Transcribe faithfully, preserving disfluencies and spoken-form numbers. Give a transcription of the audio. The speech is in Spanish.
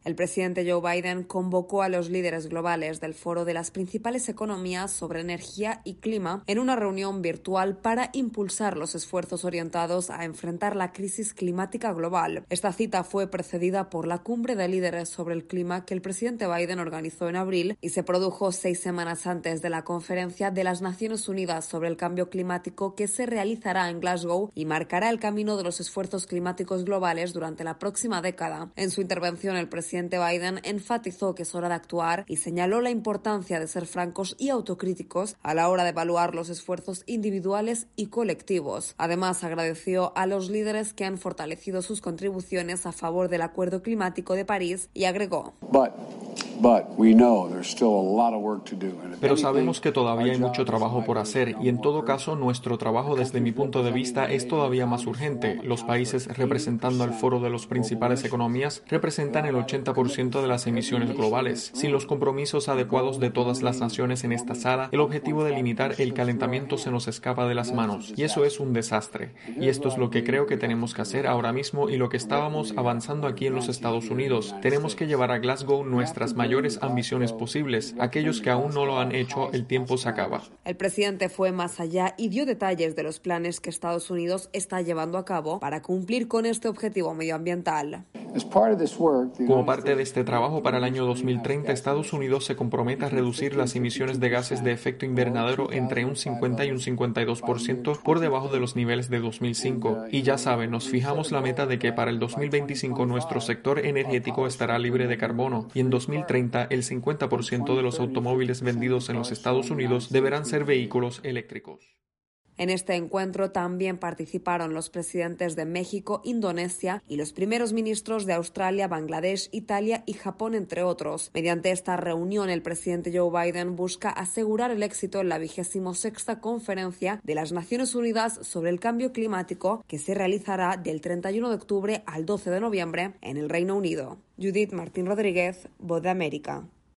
El presidente Joe Biden convocó a los líderes globales del Foro de las principales economías sobre energía y clima en una reunión virtual para impulsar los esfuerzos orientados a enfrentar la crisis climática global. Esta cita fue precedida por la cumbre de líderes sobre el clima que el presidente Biden organizó en abril y se produjo seis semanas antes de la conferencia de las Naciones Unidas sobre el cambio climático que se realizará en Glasgow y marcará el camino de los esfuerzos climáticos globales durante la próxima década. En su intervención, el presidente Biden enfatizó que es hora de actuar y señaló la importancia de ser francos y autocríticos a la hora de evaluar los esfuerzos individuales y colectivos. Además, agradeció a los líderes que han fortalecido sus contribuciones a favor del Acuerdo Climático de París y agregó: But, but we know there's still a lot of work to do. Pero sabemos que todavía hay mucho trabajo por hacer y en todo caso nuestro trabajo desde mi punto de vista es todavía más urgente. Los países representando al Foro de las principales economías representan el ochenta por ciento de las emisiones globales. Sin los compromisos adecuados de todas las naciones en esta sala, el objetivo de limitar el calentamiento se nos escapa de las manos y eso es un desastre. Y esto es lo que creo que tenemos que hacer ahora mismo y lo que estábamos avanzando aquí en los Estados Unidos. Tenemos que llevar a Glasgow nuestras mayores ambiciones posibles. Aquellos que aún no lo han hecho, el tiempo se acaba. El presidente fue más allá y dio detalles de los planes que Estados Unidos está llevando a cabo para cumplir con este objetivo medioambiental. Como parte de este trabajo, para el año dos mil treinta, Estados Unidos se compromete a reducir las emisiones de gases de efecto invernadero entre un cincuenta y un cincuenta y dos por ciento por debajo de los niveles de dos mil cinco. Y ya saben, nos fijamos la meta de que para el dos mil veinticinco nuestro sector energético estará libre de carbono y en dos mil treinta el cincuenta por ciento de los automóviles vendidos en los Estados Unidos deberán ser vehículos eléctricos. En este encuentro también participaron los presidentes de México, Indonesia y los primeros ministros de Australia, Bangladesh, Italia y Japón, entre otros. Mediante esta reunión, el presidente Joe Biden busca asegurar el éxito en la vigésimo sexta conferencia de las Naciones Unidas sobre el cambio climático, que se realizará del treinta y uno de octubre al doce de noviembre en el Reino Unido. Judith Martín Rodríguez, Voz de América.